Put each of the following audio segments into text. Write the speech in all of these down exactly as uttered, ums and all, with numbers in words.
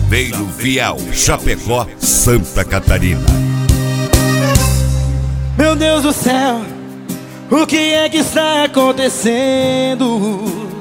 Chaveiro Vial, Chapecó, Santa Catarina. Meu Deus do céu, o que é que está acontecendo?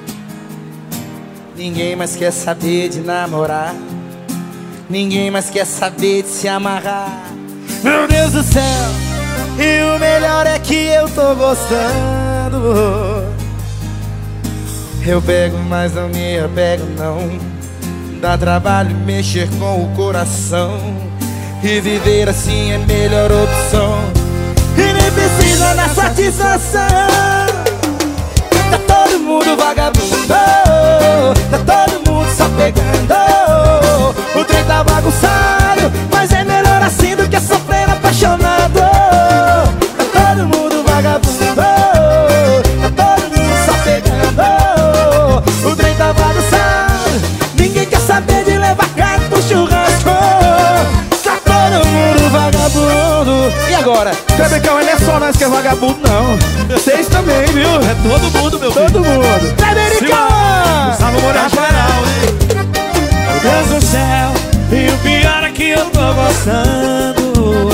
Ninguém mais quer saber de namorar, ninguém mais quer saber de se amarrar. Meu Deus do céu, e o melhor é que eu tô gostando. Eu pego, mas não me apego não. Dá trabalho mexer com o coração, e viver assim é a melhor opção. E nem precisa da satisfação. Tá todo mundo vagabundo, tá todo mundo só pegando. O trem tá bagunçado, mas é melhor assim do que sofrer apaixonado. Tá todo mundo vagabundo, tá todo mundo só pegando. O trem tá bagunçado, ninguém quer saber de levar carne pro churrasco. Tá todo mundo vagabundo. E agora? Clebicão, ele é só nós que é vagabundo, não. Vocês também, viu? É todo mundo, meu filho. Todo mundo. Clebicão! Gustavo Moreira geral, hein? Meu Deus do céu, e o pior é que eu tô gostando.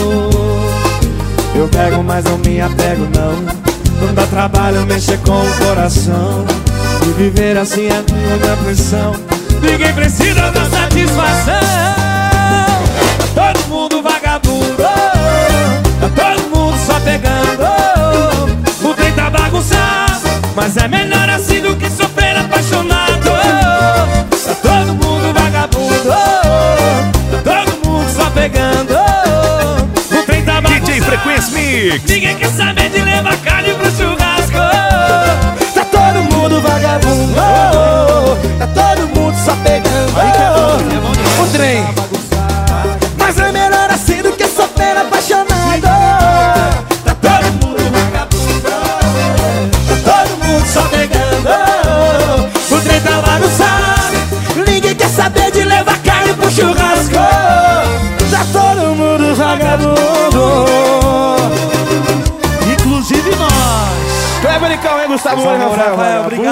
Eu pego, mas não me apego, não. Não dá trabalho mexer com o coração, e viver assim é minha pressão. Ninguém precisa da satisfação. Tá todo mundo vagabundo, tá todo mundo só pegando. O trem tá bagunçado, mas é melhor assim do que sofrer apaixonado. Tá todo mundo vagabundo, tá todo mundo só pegando. O trem tá bagunçado, D J Frequência Mix. ninguém quer saber de levar carne pro churrasco. Tá todo mundo vagabundo, tá todo mundo só pegando. O trem, mas é melhor assim do que sofrer apaixonado. Tá todo mundo vagabundo, tá todo mundo só pegando. O trem tá bagunçado, ninguém quer saber de levar carne pro churrasco. Tá todo mundo vagabundo, Inclusive nós. Clebicão, hein, Gustavo Moreira? Rafael, obrigado.